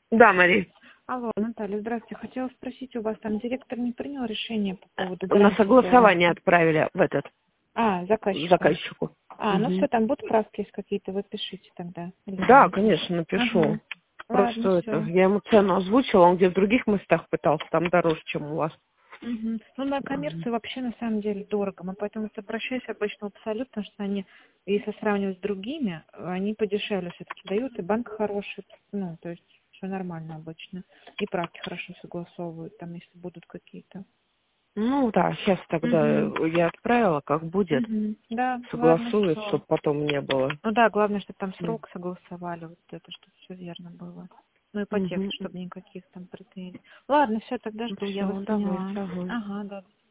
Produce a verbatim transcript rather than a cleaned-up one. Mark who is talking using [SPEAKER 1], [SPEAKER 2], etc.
[SPEAKER 1] Да, Мария.
[SPEAKER 2] Алло, Наталья, здравствуйте. Хотела спросить у вас, там директор не принял решение по поводу
[SPEAKER 1] На
[SPEAKER 2] гарантии
[SPEAKER 1] согласование
[SPEAKER 2] гарантии?
[SPEAKER 1] отправили в этот
[SPEAKER 2] А, заказчику.
[SPEAKER 1] заказчику.
[SPEAKER 2] А, ну
[SPEAKER 1] Угу.
[SPEAKER 2] все, там будут правки есть какие-то, вы пишите тогда. Или
[SPEAKER 1] Да,
[SPEAKER 2] нет?
[SPEAKER 1] конечно, напишу.
[SPEAKER 2] Ага. Ладно,
[SPEAKER 1] Просто это,
[SPEAKER 2] все.
[SPEAKER 1] я ему цену озвучила, он где в других местах пытался, там дороже, чем у вас.
[SPEAKER 2] Угу. Ну, на
[SPEAKER 1] Мгм.
[SPEAKER 2] коммерции вообще на самом деле дорого. Мы поэтому обращаюсь обычно в Абсолют, потому что они, если сравнивать с другими, они подешевле все-таки дают, и банк хороший, ну, то есть все нормально обычно. И правки хорошо согласовывают, там, если будут какие-то.
[SPEAKER 1] Ну да, сейчас тогда
[SPEAKER 2] Угу.
[SPEAKER 1] я отправила, как будет,
[SPEAKER 2] Угу. Да, ладно,
[SPEAKER 1] согласуют,
[SPEAKER 2] все.
[SPEAKER 1] чтобы потом не было.
[SPEAKER 2] Ну да, главное, чтобы там
[SPEAKER 1] М.
[SPEAKER 2] срок согласовали, вот это, чтобы все верно было. Ну и по
[SPEAKER 1] Мгм.
[SPEAKER 2] тексту, чтобы никаких там претензий. Ладно, все, тогда жду, я вас
[SPEAKER 1] Все, давай,
[SPEAKER 2] поняла.
[SPEAKER 1] ага.
[SPEAKER 2] Ага, да.